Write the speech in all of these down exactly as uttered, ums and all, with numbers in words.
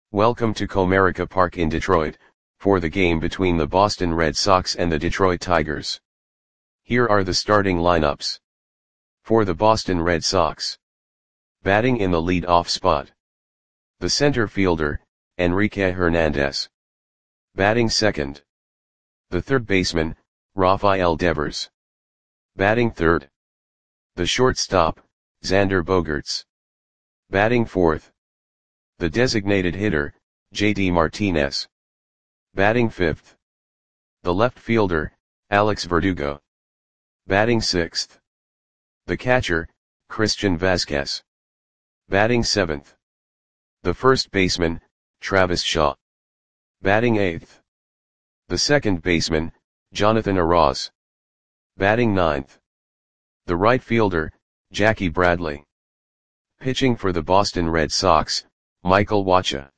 Welcome to Comerica Park in Detroit, for the game between the Boston Red Sox and the Detroit Tigers. Here are the starting lineups. For the Boston Red Sox. Batting in the lead-off spot. The center fielder, Enrique Hernandez. Batting second. The third baseman, Rafael Devers. Batting third. The shortstop, Xander Bogaerts. Batting fourth. The designated hitter, J D Martinez. Batting fifth. The left fielder, Alex Verdugo. Batting sixth. The catcher, Christian Vazquez. Batting seventh. The first baseman, Travis Shaw. Batting eighth. The second baseman, Jonathan Arauz. Batting ninth. The right fielder, Jackie Bradley. Pitching for the Boston Red Sox, Michael Wacha.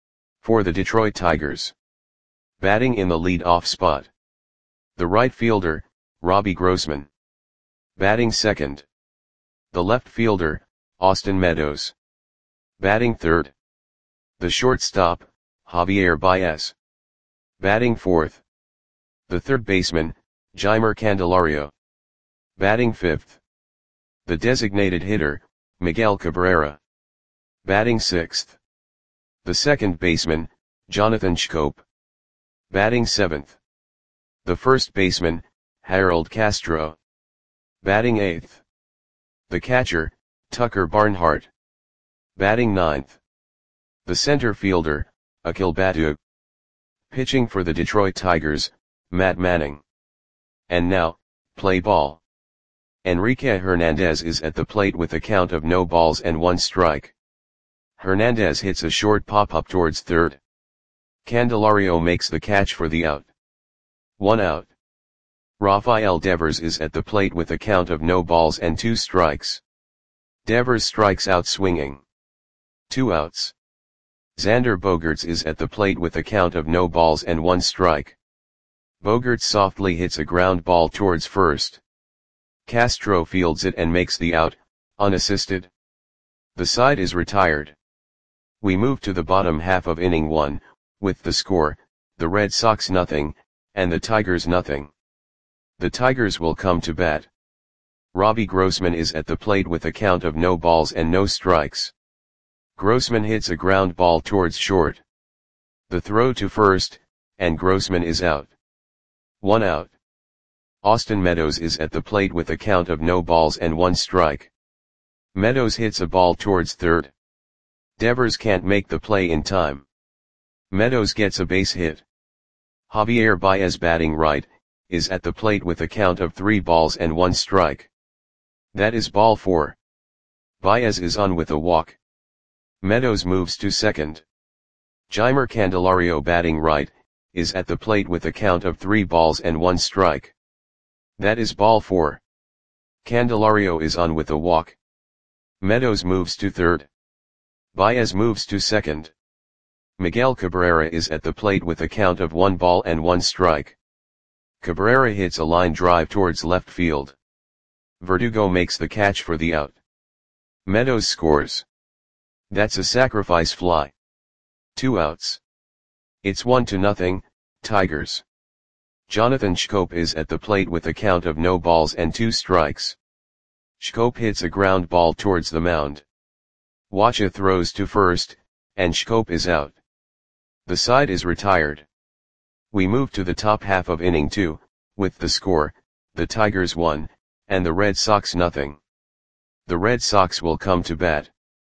For the Detroit Tigers. Batting in the lead-off spot. The right fielder, Robbie Grossman. Batting second. The left fielder, Austin Meadows. Batting third. The shortstop, Javier Baez. Batting fourth. The third baseman, Jeimer Candelario. Batting fifth. The designated hitter, Miguel Cabrera. Batting sixth. The second baseman, Jonathan Schoop. Batting seventh. The first baseman, Harold Castro. Batting eighth. The catcher, Tucker Barnhart. Batting ninth. The center fielder, Akil Baddoo. Pitching for the Detroit Tigers, Matt Manning. And now, play ball. Enrique Hernandez is at the plate with a count of no balls and one strike. Hernandez hits a short pop-up towards third. Candelario makes the catch for the out. One out. Rafael Devers is at the plate with a count of no balls and two strikes. Devers strikes out swinging. Two outs. Xander Bogaerts is at the plate with a count of no balls and one strike. Bogaerts softly hits a ground ball towards first. Castro fields it and makes the out, unassisted. The side is retired. We move to the bottom half of inning one, with the score, the Red Sox nothing, and the Tigers nothing. The Tigers will come to bat. Robbie Grossman is at the plate with a count of no balls and no strikes. Grossman hits a ground ball towards short. The throw to first, and Grossman is out. One out. Austin Meadows is at the plate with a count of no balls and one strike. Meadows hits a ball towards third. Devers can't make the play in time. Meadows gets a base hit. Javier Baez, batting right, is at the plate with a count of three balls and one strike. That is ball four. Baez is on with a walk. Meadows moves to second. Jeimer Candelario, batting right, is at the plate with a count of three balls and one strike. That is ball four. Candelario is on with a walk. Meadows moves to third. Baez moves to second. Miguel Cabrera is at the plate with a count of one ball and one strike. Cabrera hits a line drive towards left field. Verdugo makes the catch for the out. Meadows scores. That's a sacrifice fly. Two outs. It's one to nothing, Tigers. Jonathan Schoop is at the plate with a count of no balls and two strikes. Schoop hits a ground ball towards the mound. Wacha throws to first, and Schoop is out. The side is retired. We move to the top half of inning two, with the score, the Tigers one, and the Red Sox nothing. The Red Sox will come to bat.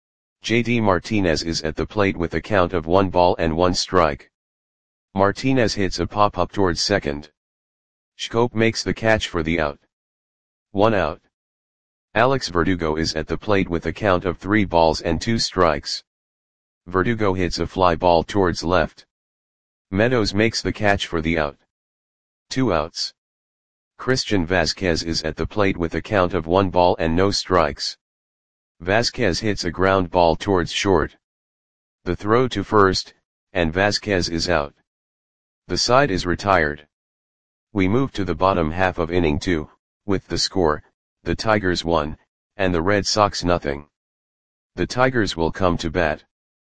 J D Martinez is at the plate with a count of one ball and one strike. Martinez hits a pop-up towards second. Schoop makes the catch for the out. One out. Alex Verdugo is at the plate with a count of three balls and two strikes. Verdugo hits a fly ball towards left. Meadows makes the catch for the out. Two outs. Christian Vazquez is at the plate with a count of one ball and no strikes. Vazquez hits a ground ball towards short. The throw to first, and Vazquez is out. The side is retired. We move to the bottom half of inning two, with the score, the Tigers one, and the Red Sox nothing. The Tigers will come to bat.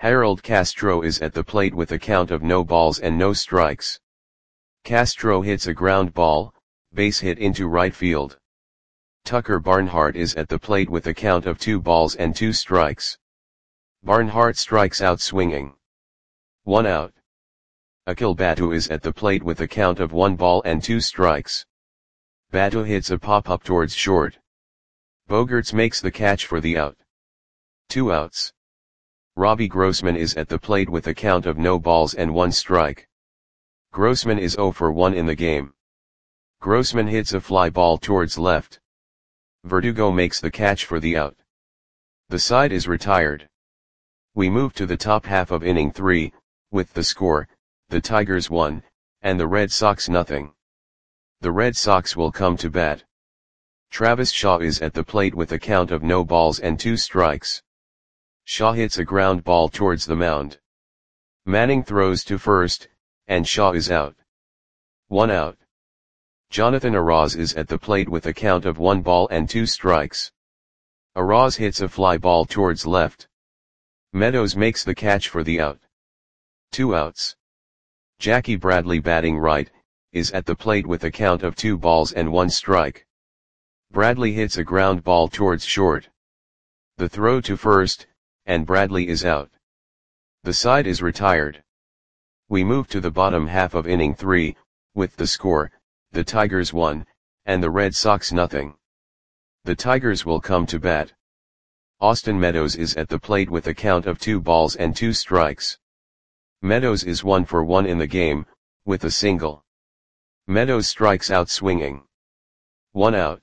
Harold Castro is at the plate with a count of no balls and no strikes. Castro hits a ground ball, base hit into right field. Tucker Barnhart is at the plate with a count of two balls and two strikes. Barnhart strikes out swinging. One out. Akil Batu is at the plate with a count of one ball and two strikes. Batu hits a pop-up towards short. Bogaerts makes the catch for the out. Two outs. Robbie Grossman is at the plate with a count of no balls and one strike. Grossman is zero for one in the game. Grossman hits a fly ball towards left. Verdugo makes the catch for the out. The side is retired. We move to the top half of inning three, with the score, the Tigers one, and the Red Sox nothing. The Red Sox will come to bat. Travis Shaw is at the plate with a count of no balls and two strikes. Shaw hits a ground ball towards the mound. Manning throws to first, and Shaw is out. One out. Jonathan Arauz is at the plate with a count of one ball and two strikes. Arauz hits a fly ball towards left. Meadows makes the catch for the out. Two outs. Jackie Bradley batting right, is at the plate with a count of two balls and one strike. Bradley hits a ground ball towards short. The throw to first, and Bradley is out. The side is retired. We move to the bottom half of inning three, with the score, the Tigers one, and the Red Sox nothing. The Tigers will come to bat. Austin Meadows is at the plate with a count of two balls and two strikes. Meadows is one for one in the game, with a single. Meadows strikes out swinging. One out.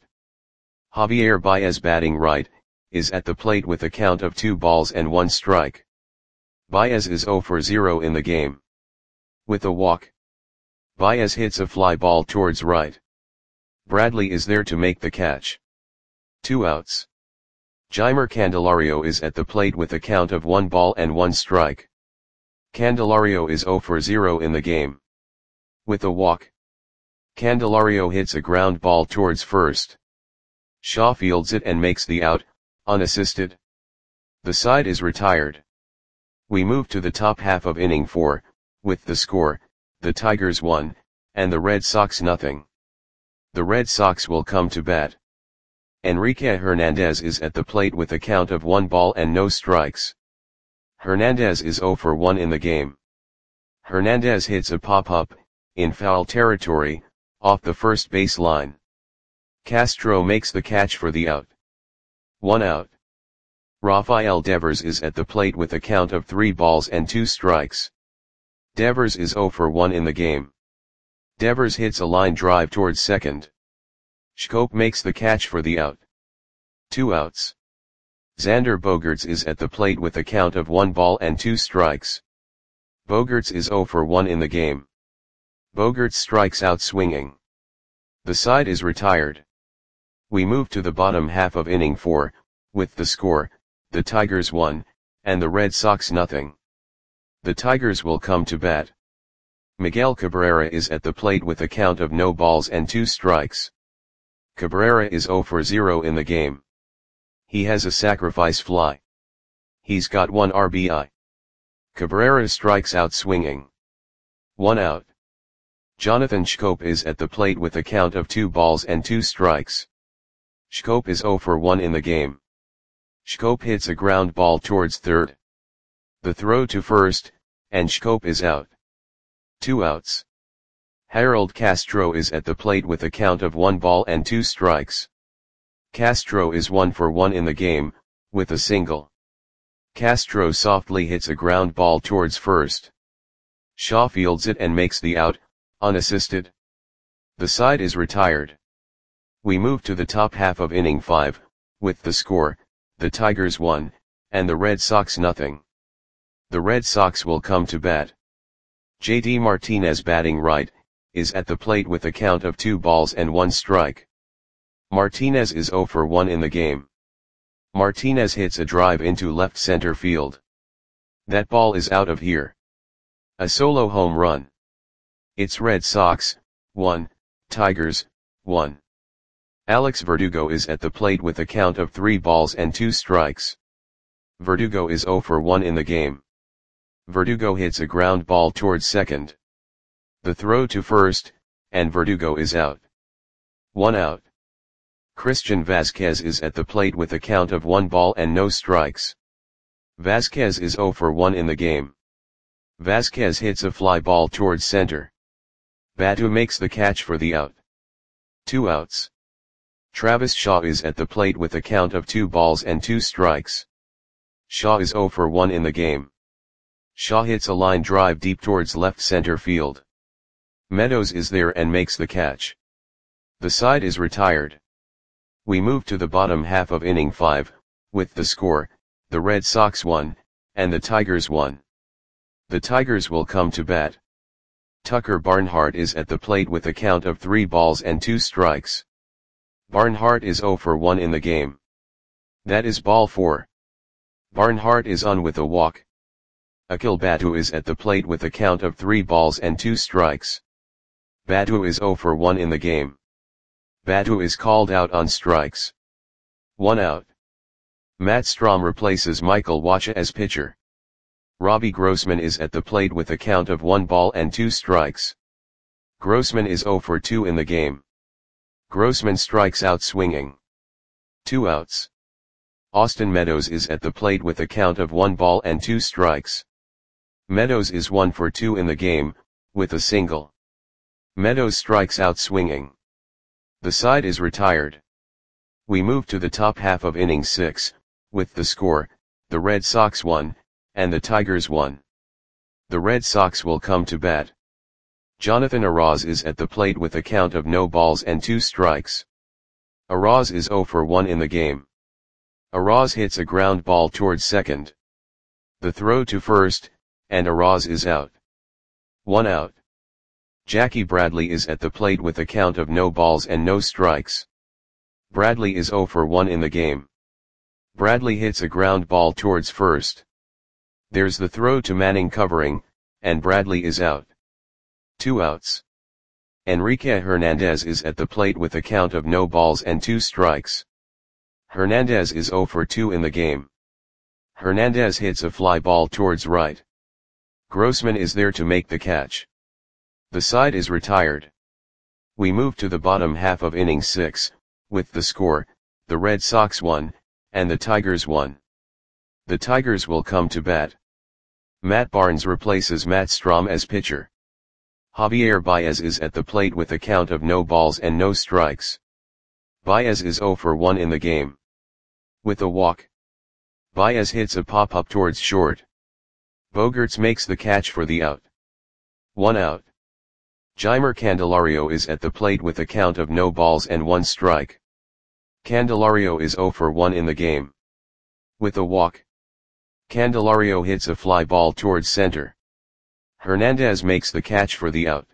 Javier Baez batting right, is at the plate with a count of two balls and one strike. Baez is zero for zero in the game. With a walk. Baez hits a fly ball towards right. Bradley is there to make the catch. Two outs. Jeimer Candelario is at the plate with a count of one ball and one strike. Candelario is zero for zero in the game. With a walk. Candelario hits a ground ball towards first. Shaw fields it and makes the out, unassisted. The side is retired. We move to the top half of inning four, with the score, the Tigers one, and the Red Sox nothing. The Red Sox will come to bat. Enrique Hernandez is at the plate with a count of one ball and no strikes. Hernandez is zero for one in the game. Hernandez hits a pop-up, in foul territory, off the first base line. Castro makes the catch for the out. One out. Rafael Devers is at the plate with a count of three balls and two strikes. Devers is zero for one in the game. Devers hits a line drive towards second. Schoop makes the catch for the out. Two outs. Xander Bogaerts is at the plate with a count of one ball and two strikes. Bogaerts is zero for one in the game. Bogaerts strikes out swinging. The side is retired. We move to the bottom half of inning four, with the score, the Tigers one, and the Red Sox nothing. The Tigers will come to bat. Miguel Cabrera is at the plate with a count of no balls and two strikes. Cabrera is zero for zero in the game. He has a sacrifice fly. He's got one R B I. Cabrera strikes out swinging. One out. Jonathan Schoop is at the plate with a count of two balls and two strikes. Schoop is zero for one in the game. Schoop hits a ground ball towards third. The throw to first, and Schoop is out. Two outs. Harold Castro is at the plate with a count of one ball and two strikes. Castro is one for one in the game, with a single. Castro softly hits a ground ball towards first. Shaw fields it and makes the out, unassisted. The side is retired. We move to the top half of inning five, with the score, the Tigers one, and the Red Sox nothing. The Red Sox will come to bat. J D Martinez batting right, is at the plate with a count of two balls and one strike. Martinez is zero for one in the game. Martinez hits a drive into left center field. That ball is out of here. A solo home run. It's Red Sox, one, Tigers, one. Alex Verdugo is at the plate with a count of three balls and two strikes. Verdugo is zero for one in the game. Verdugo hits a ground ball towards second. The throw to first, and Verdugo is out. One out. Christian Vasquez is at the plate with a count of one ball and no strikes. Vasquez is zero for one in the game. Vasquez hits a fly ball towards center. Baddoo makes the catch for the out. Two outs. Travis Shaw is at the plate with a count of two balls and two strikes. Shaw is zero for one in the game. Shaw hits a line drive deep towards left center field. Meadows is there and makes the catch. The side is retired. We move to the bottom half of inning five, with the score, the Red Sox won, and the Tigers won. The Tigers will come to bat. Tucker Barnhart is at the plate with a count of three balls and two strikes. Barnhart is zero for one in the game. That is ball four. Barnhart is on with a walk. Akil Baddoo is at the plate with a count of three balls and two strikes. Baddoo is zero for one in the game. Baddoo is called out on strikes. One out. Matt Strahm replaces Michael Wacha as pitcher. Robbie Grossman is at the plate with a count of one ball and two strikes. Grossman is zero for two in the game. Grossman strikes out swinging. Two outs. Austin Meadows is at the plate with a count of one ball and two strikes. Meadows is one for two in the game, with a single. Meadows strikes out swinging. The side is retired. We move to the top half of inning six, with the score, the Red Sox won, and the Tigers won. The Red Sox will come to bat. Jonathan Arauz is at the plate with a count of no balls and two strikes. Arauz is zero for one in the game. Arauz hits a ground ball towards second. The throw to first, and Arauz is out. One out. Jackie Bradley is at the plate with a count of no balls and no strikes. Bradley is zero for one in the game. Bradley hits a ground ball towards first. There's the throw to Manning covering, and Bradley is out. Two outs. Enrique Hernandez is at the plate with a count of no balls and two strikes. Hernandez is zero for two in the game. Hernandez hits a fly ball towards right. Grossman is there to make the catch. The side is retired. We move to the bottom half of inning six, with the score, the Red Sox won, and the Tigers won. The Tigers will come to bat. Matt Barnes replaces Matt Strahm as pitcher. Javier Baez is at the plate with a count of no balls and no strikes. Baez is zero for one in the game. With a walk. Baez hits a pop-up towards short. Bogaerts makes the catch for the out. One out. Jeimer Candelario is at the plate with a count of no balls and one strike. Candelario is zero for one in the game. With a walk. Candelario hits a fly ball towards center. Hernandez makes the catch for the out.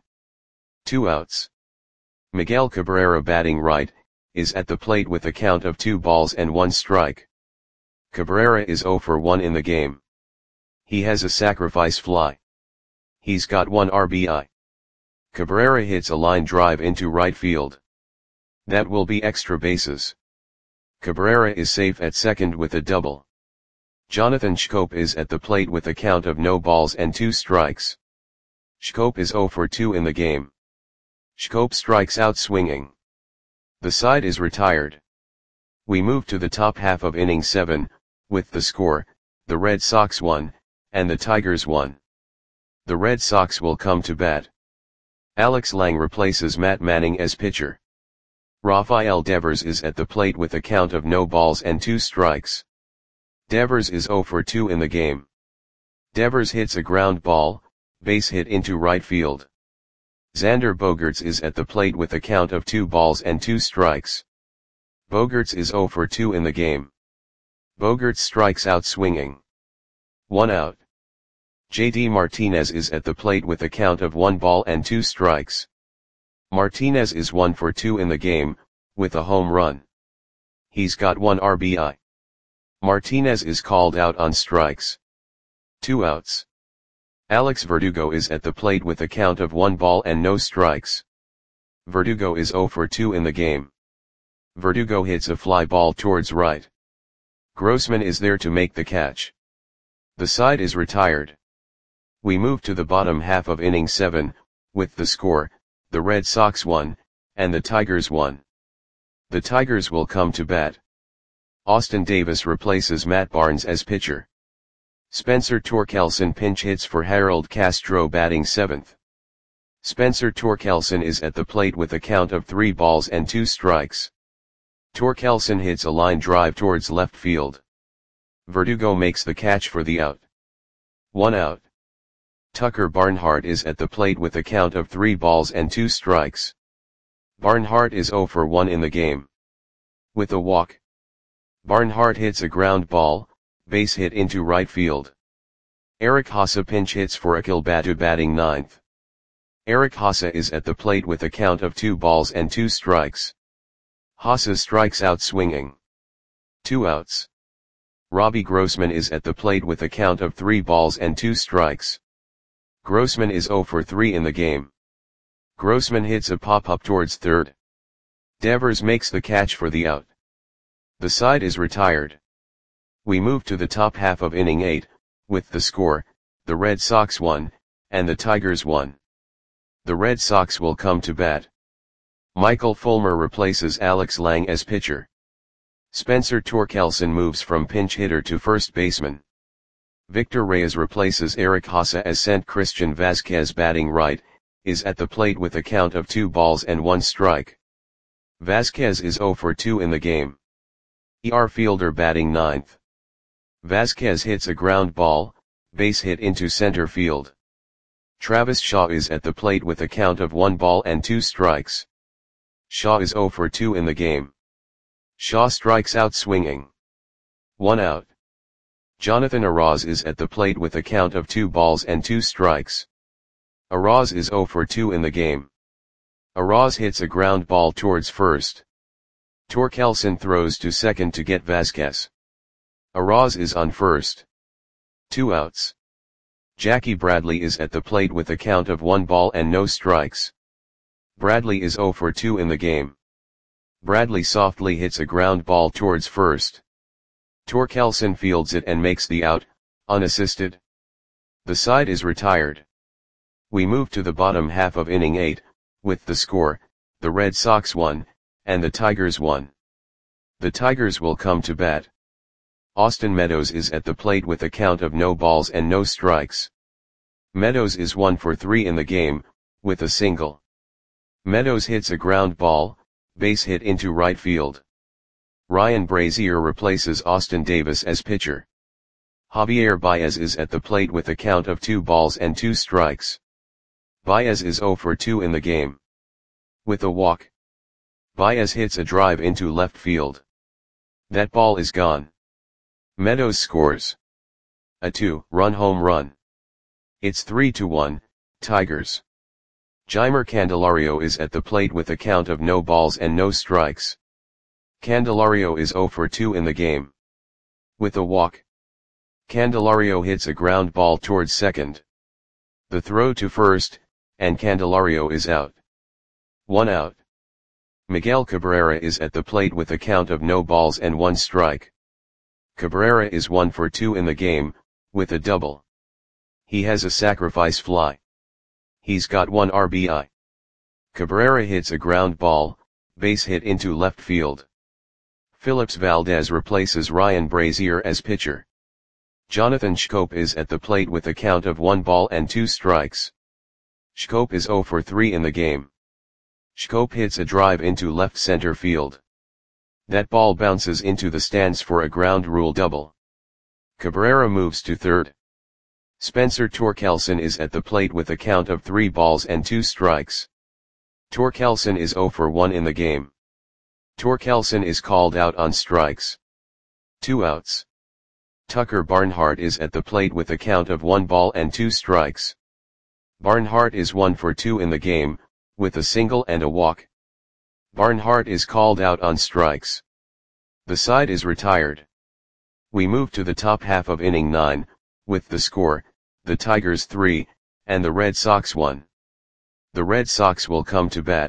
Two outs. Miguel Cabrera, batting right, is at the plate with a count of two balls and one strike. Cabrera is zero for one in the game. He has a sacrifice fly. He's got one R B I. Cabrera hits a line drive into right field. That will be extra bases. Cabrera is safe at second with a double. Jonathan Schoop is at the plate with a count of no balls and two strikes. Schoop is zero for two in the game. Schoop strikes out swinging. The side is retired. We move to the top half of inning seven, with the score, the Red Sox won, and the Tigers won. The Red Sox will come to bat. Alex Lang replaces Matt Manning as pitcher. Rafael Devers is at the plate with a count of no balls and two strikes. Devers is zero for two in the game. Devers hits a ground ball, base hit into right field. Xander Bogaerts is at the plate with a count of two balls and two strikes. Bogaerts is zero for two in the game. Bogaerts strikes out swinging. One out. J D Martinez is at the plate with a count of one ball and two strikes. Martinez is one for two in the game, with a home run. He's got one R B I. Martinez is called out on strikes. Two outs. Alex Verdugo is at the plate with a count of one ball and no strikes. Verdugo is zero for two in the game. Verdugo hits a fly ball towards right. Grossman is there to make the catch. The side is retired. We move to the bottom half of inning seven, with the score, the Red Sox won, and the Tigers won. The Tigers will come to bat. Austin Davis replaces Matt Barnes as pitcher. Spencer Torkelson pinch hits for Harold Castro batting seventh. Spencer Torkelson is at the plate with a count of three balls and two strikes. Torkelson hits a line drive towards left field. Verdugo makes the catch for the out. One out. Tucker Barnhart is at the plate with a count of three balls and two strikes. Barnhart is oh for one in the game. With a walk. Barnhart hits a ground ball, base hit into right field. Eric Haase pinch hits for Akil Baddoo batting ninth. Eric Haase is at the plate with a count of two balls and two strikes. Haase strikes out swinging. Two outs. Robbie Grossman is at the plate with a count of three balls and two strikes. Grossman is oh for three in the game. Grossman hits a pop-up towards third. Devers makes the catch for the out. The side is retired. We move to the top half of inning eight, with the score, the Red Sox won, and the Tigers won. The Red Sox will come to bat. Michael Fulmer replaces Alex Lang as pitcher. Spencer Torkelson moves from pinch hitter to first baseman. Victor Reyes replaces Eric Haase as Saint Christian Vasquez batting right, is at the plate with a count of two balls and one strike. Vasquez is oh for two in the game. E R Fielder batting ninth. Vasquez hits a ground ball, base hit into center field. Travis Shaw is at the plate with a count of one ball and two strikes. Shaw is oh for two in the game. Shaw strikes out swinging. One out. Jonathan Arauz is at the plate with a count of two balls and two strikes. Arauz is oh for two in the game. Arauz hits a ground ball towards first. Torkelson throws to second to get Vasquez. Arauz is on first. Two outs. Jackie Bradley is at the plate with a count of one ball and no strikes. Bradley is oh for two in the game. Bradley softly hits a ground ball towards first. Torkelson fields it and makes the out, unassisted. The side is retired. We move to the bottom half of inning eight, with the score, the Red Sox won, and the Tigers won. The Tigers will come to bat. Austin Meadows is at the plate with a count of no balls and no strikes. Meadows is one for three in the game, with a single. Meadows hits a ground ball, base hit into right field. Ryan Brazier replaces Austin Davis as pitcher. Javier Baez is at the plate with a count of two balls and two strikes. Baez is oh for two in the game. With a walk. Baez hits a drive into left field. That ball is gone. Meadows scores a two-run home run. It's three to one, Tigers. Jeimer Candelario is at the plate with a count of no balls and no strikes. Candelario is oh for two in the game. With a walk. Candelario hits a ground ball towards second. The throw to first, and Candelario is out. One out. Miguel Cabrera is at the plate with a count of no balls and one strike. Cabrera is one for two in the game, with a double. He has a sacrifice fly. He's got one R B I. Cabrera hits a ground ball, base hit into left field. Phillips Valdez replaces Ryan Brazier as pitcher. Jonathan Schoop is at the plate with a count of one ball and two strikes. Schoop is oh for three in the game. Schoop hits a drive into left center field. That ball bounces into the stands for a ground rule double. Cabrera moves to third. Spencer Torkelson is at the plate with a count of three balls and two strikes. Torkelson is oh for one in the game. Torkelson is called out on strikes. Two outs. Tucker Barnhart is at the plate with a count of one ball and two strikes. Barnhart is one for two in the game, with a single and a walk. Barnhart is called out on strikes. The side is retired. We move to the top half of inning nine, with the score, the Tigers three, and the Red Sox one. The Red Sox will come to bat.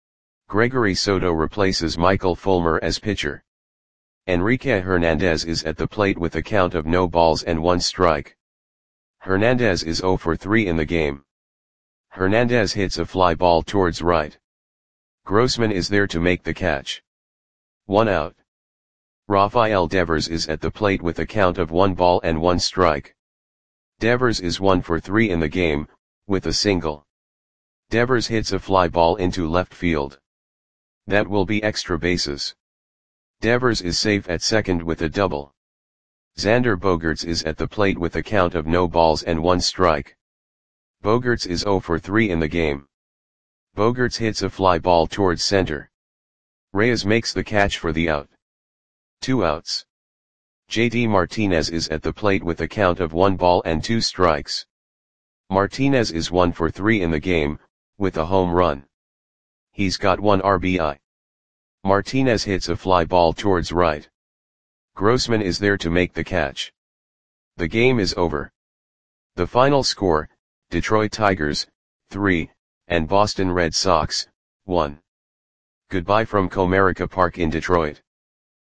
Gregory Soto replaces Michael Fulmer as pitcher. Enrique Hernandez is at the plate with a count of no balls and one strike. Hernandez is zero for three in the game. Hernandez hits a fly ball towards right. Grossman is there to make the catch. One out. Rafael Devers is at the plate with a count of one ball and one strike. Devers is one for three in the game, with a single. Devers hits a fly ball into left field. That will be extra bases. Devers is safe at second with a double. Xander Bogaerts is at the plate with a count of no balls and one strike. Bogaerts is zero for three in the game. Bogaerts hits a fly ball towards center. Reyes makes the catch for the out. Two outs. J D Martinez is at the plate with a count of one ball and two strikes. Martinez is one for three in the game, with a home run. He's got one R B I. Martinez hits a fly ball towards right. Grossman is there to make the catch. The game is over. The final score, Detroit Tigers, three, and Boston Red Sox, one. Goodbye from Comerica Park in Detroit.